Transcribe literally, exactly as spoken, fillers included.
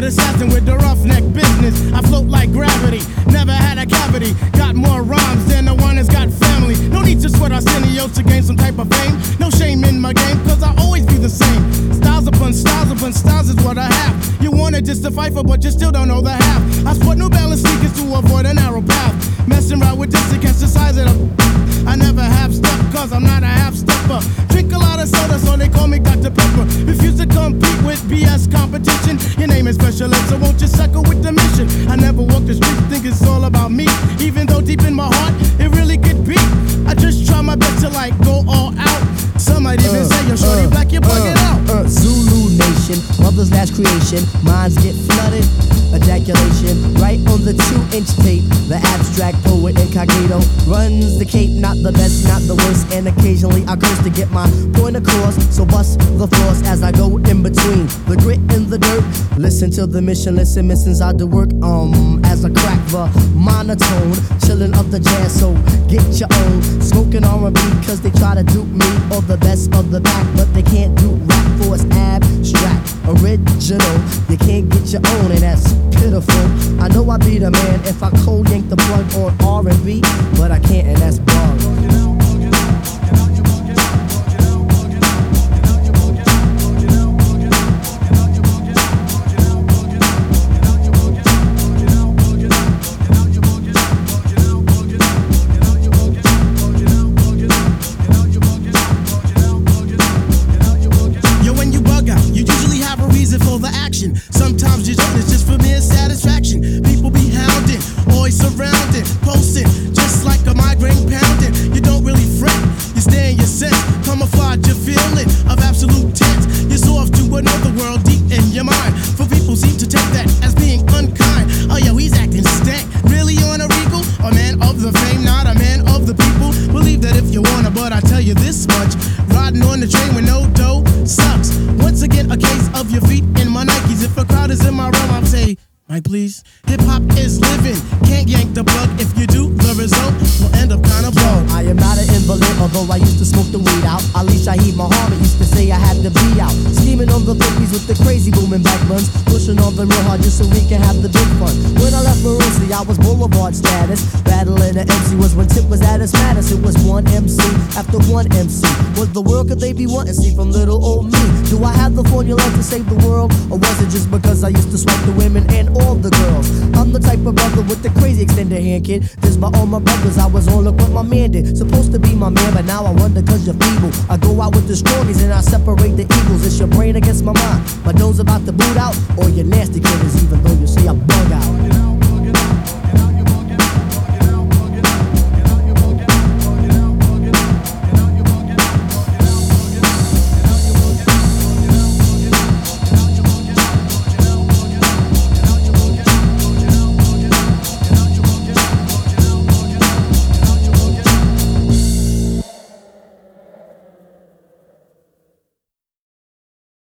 assassin with the roughneck business. I float like gravity, never had a cavity. Got more rhymes than the one that's got family. No need to sweat Arsenio to gain some type of fame. No shame in my game, cause I always be the same. Styles upon styles upon styles is what I have. You wanted just to fight for, but you still don't know the half. I sport New Balance sneakers to avoid a narrow path. Messing around with this to catch the size of the. I never half step, cause I'm not a half stepper. Drink a lot of soda, so they call me Doctor Pepper. Refuse to compete with B S competition. Your name is Special Ed, so won't you suckle with the mission? I never walk the street, think it's all about me. Even though deep in my heart, it really could be. I just try my best to like go all out. Some might even uh, say, yo, shorty uh, black, you bug uh, it out. Uh, Zulu Nation, mother's last creation. Minds get flooded, ejaculation. Right on the two-inch tape. The abstract poet incognito runs the cape, not the best, not the worst. And occasionally I curse to get my point across. So bust the floors as I go in between the grit and the dirt. Listen to the mission, listen, missions I do work. Um, as I crack the monotone, chillin' up the jazz, so get your own. Smoking R and B cause they try to dupe me or the best of the pack, but they can't do rap for it's abstract, original. You can't get your own, and that's pitiful. I know I be the man if I cold yank the plug on R and B, but I can't, and that's bug. Sometimes you don't, it's just for mere satisfaction. People be hounding, always surrounding, posting, just like a migraine pounding. You don't really fret, you stay in your sense. Camouflage your feeling of absolute tense. You're so off to another world deep in your mind. For people seem to take that as being unkind. Oh yo, he's acting stank, really on a regal? A man of the fame, not a man of the people. Believe that if you wanna, but I tell you this much. Riding on the train with no dough sucks. Once again, a case of your feet in my Nikes. If a crowd is in my realm, I'll say, Mike, please. Hip hop is living, can't yank the plug. If you do, the result will end up kinda blown. I am not an invalid, although I used to smoke the weed out. Ali Shaheed Muhammad used to say I had to be out. Scheming on the bookies with the crazy booming back buns. Pushing on the real hard just so we can have the big fun. When I left Maroonsie, I was boulevard status. Battling the M C was when Tip was at its maddest. It was one M C after one M C. What the world could they be wanting? See from little old me. Do I have the formula to save the world? Or was it just because I used to swipe the women and all the girls? I'm the type of brother with the crazy extended hand, kid. This by all my brothers, I was on look what my man did. Supposed to be my man, but now I wonder cause you're feeble. I go out with the strongies and I separate the evils. It's your brain against my mind. My nose about to boot out, or your nasty kid is even though you say I bug out.